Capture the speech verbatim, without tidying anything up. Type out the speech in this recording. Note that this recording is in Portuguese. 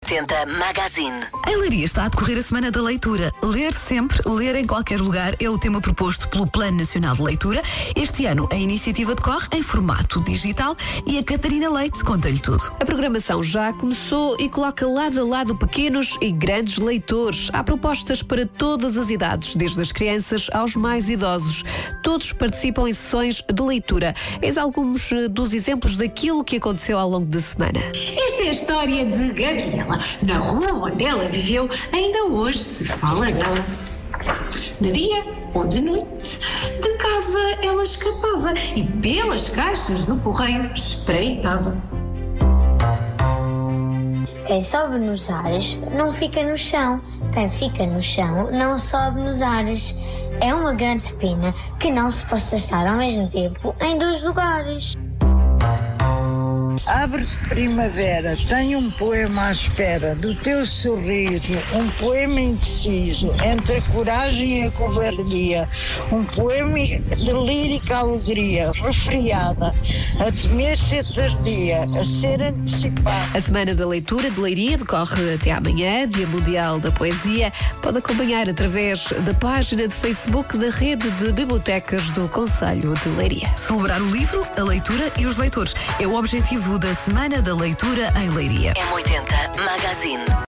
oitenta Magazine. Em Leiria está a decorrer a Semana da Leitura. Ler sempre, ler em qualquer lugar é o tema proposto pelo Plano Nacional de Leitura. Este ano a iniciativa decorre em formato digital e a Catarina Leite conta-lhe tudo. A programação já começou e coloca lado a lado pequenos e grandes leitores. Há propostas para todas as idades, desde as crianças aos mais idosos. Todos participam em sessões de leitura. Eis alguns dos exemplos daquilo que aconteceu ao longo da semana. Esta é a história de Gabriela. Na rua onde ela viveu, ainda hoje se fala dela. De dia ou de noite, de casa ela escapava e pelas caixas do correio espreitava. Quem sobe nos ares não fica no chão. Quem fica no chão não sobe nos ares. É uma grande pena que não se possa estar ao mesmo tempo em dois lugares. Abre primavera, tenho um poema à espera do teu sorriso, um poema indeciso, entre a coragem e a covardia, um poema de lírica alegria, resfriada, a temer ser tardia, a ser antecipada. A Semana da Leitura de Leiria decorre até amanhã, Dia Mundial da Poesia. Pode acompanhar através da página de Facebook da Rede de Bibliotecas do Concelho de Leiria. Celebrar o livro, a leitura e os leitores é o objetivo da Semana da Leitura em Leiria. M oitenta Magazine.